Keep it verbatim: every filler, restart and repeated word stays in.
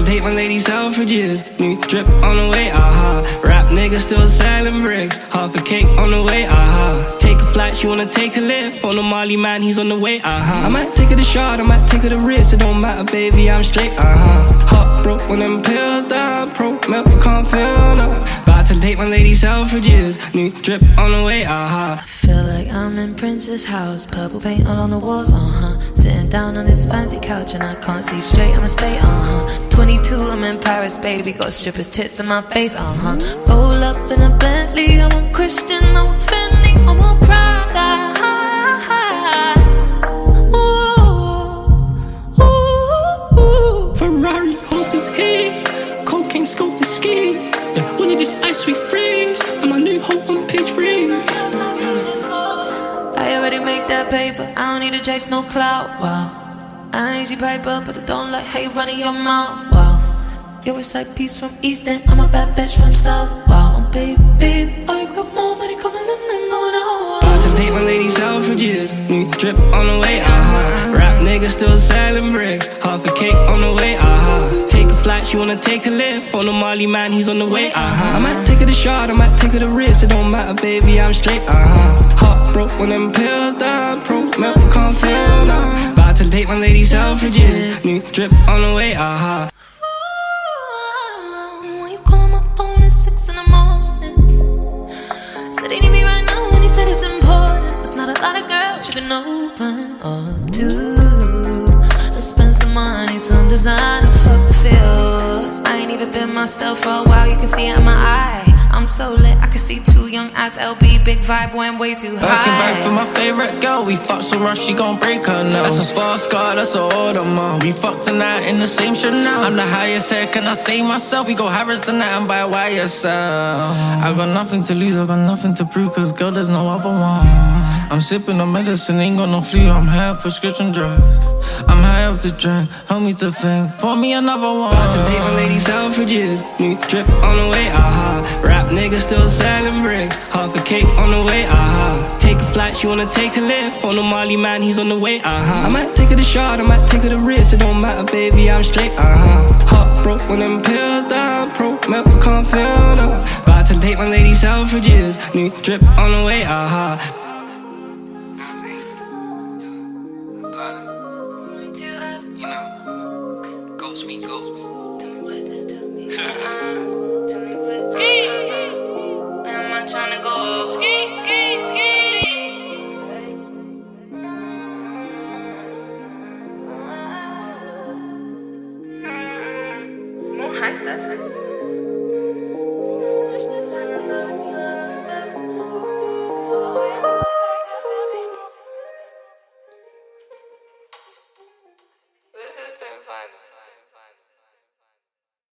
date my lady Selfridges. New drip on the way, aha. Rap nigga still selling bricks. Half a cake on the way, aha. Take a flight, she wanna take a lift. On the Molly man, he's on the way, aha. I might take her to shot, I might take her to wrist. It don't matter, baby, I'm straight, aha. Heart broke when them pills down. Pro milk, I can't feel no. About to date my lady Selfridges. New drip on the way, aha. I feel like I'm in Prince's house. Purple paint all on the walls, uh-huh. Sitting down on this fancy couch and I can't see straight, I'ma stay, uh-huh. twenty-two, I'm in Paris, baby. Got strippers' tits in my face, uh-huh. Roll up in a Bentley, I want Christian, I want Fendi, I want Prada. Ooh, ooh, ooh. Ferrari, horses here. Cocaine, scope, and ski. Yeah, all of this ice we freeze. And my new hope on page three. I already make that paper, I don't need to chase no clout, wow. I ain't she piper, but I don't like how you running your mouth, wow. You're a side piece from East End, I'm a bad bitch from South, wow. Oh, baby, baby, oh, you got more money coming in than going out. About to date my lady Selfridges. New drip on the way, aha. Rap nigga still selling bricks. Half a cake on the way, aha. Take a flight, she wanna take a lift. On the Molly man, he's on the way, aha. I might take her to shot, I might take her to wrist. It don't matter, baby, I'm straight, aha. Heart broke when them pills down. Pro milk, I can't feel no. About to date my lady Selfridges. New drip on the way, aha. When you call my phone at six in the morning, said he need me right now and he said it's important. There's not a lot of girls you can open up to. I spend some money, some designer, fuck the feels. I ain't even been myself for a while, you can see it in my eye. I'm so lit, I can see two young ads, L B, big vibe, went way too high. Looking back for my favorite girl, we fucked so much she gon' break her nose. That's a fast car, that's a Audemars. We fucked tonight in the same Chanel. I'm the highest head, can I say myself? We go Harris tonight and buy Y S L. I got nothing to lose, I got nothing to prove, cause girl, there's no other one. I'm sipping on medicine, ain't got no flu, I'm high off prescription drugs. I'm high up to drink, help me to think, pour me another one. About to date my lady Selfridges. New drip on the way, aha. Rap nigga still selling bricks. Half a cake on the way, aha. Take a flight, she wanna take a lift. On the Molly man, he's on the way, aha. I might take her to shot, I might take her to wrist. It don't matter, baby, I'm straight, aha. Heart broke when them pills down. Pro milk, I can't feel no. About to date my lady Selfridges. New drip on the way, aha. You know, ghost me, ghost. Tell me what, tell me.